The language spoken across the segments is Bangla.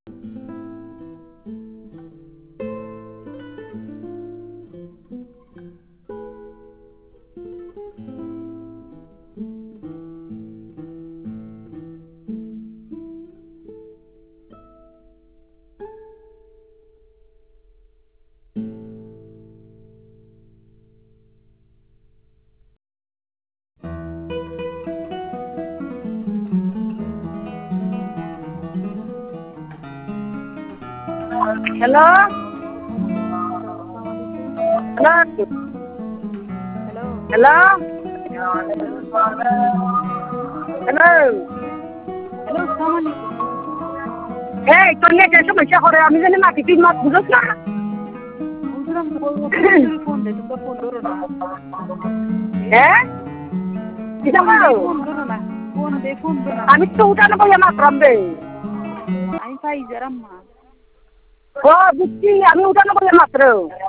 হ্যালো হ্যালো হ্যালো হ্যালো এই তোর নেটের সমস্যা করে আমি জানি মাটি তুই মাছ বুঝোস না হ্যাঁ আমি তো উঠানো বলে মাছ রাখবে আমি পাই যারাম মা ও বুঝছি আমি উঠানো বলে মাত্র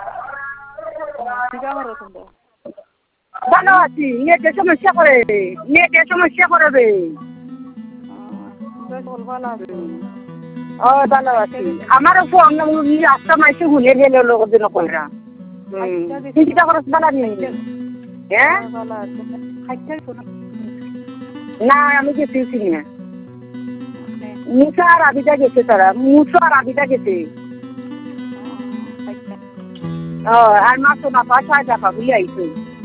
ভালো আছি নেটের সমস্যা করে রে ও ভালো আছি আমারও ফোন রাস্তা মাইসে ঘুরে গেল লোক জন্য কইরা চিন্তা করছ ভালো নেই হ্যাঁ না আমি গেছি না মুসা আর আবিদা গেছে তারা গেছে ও আর মাত্র না পাঁচ টাকা বুঝে আইছে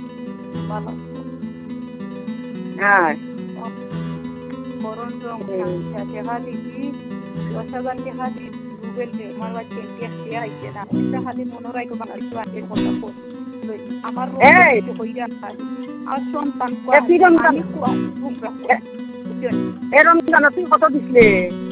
হ্যাঁ এরম জানো তুই কত দিছিলে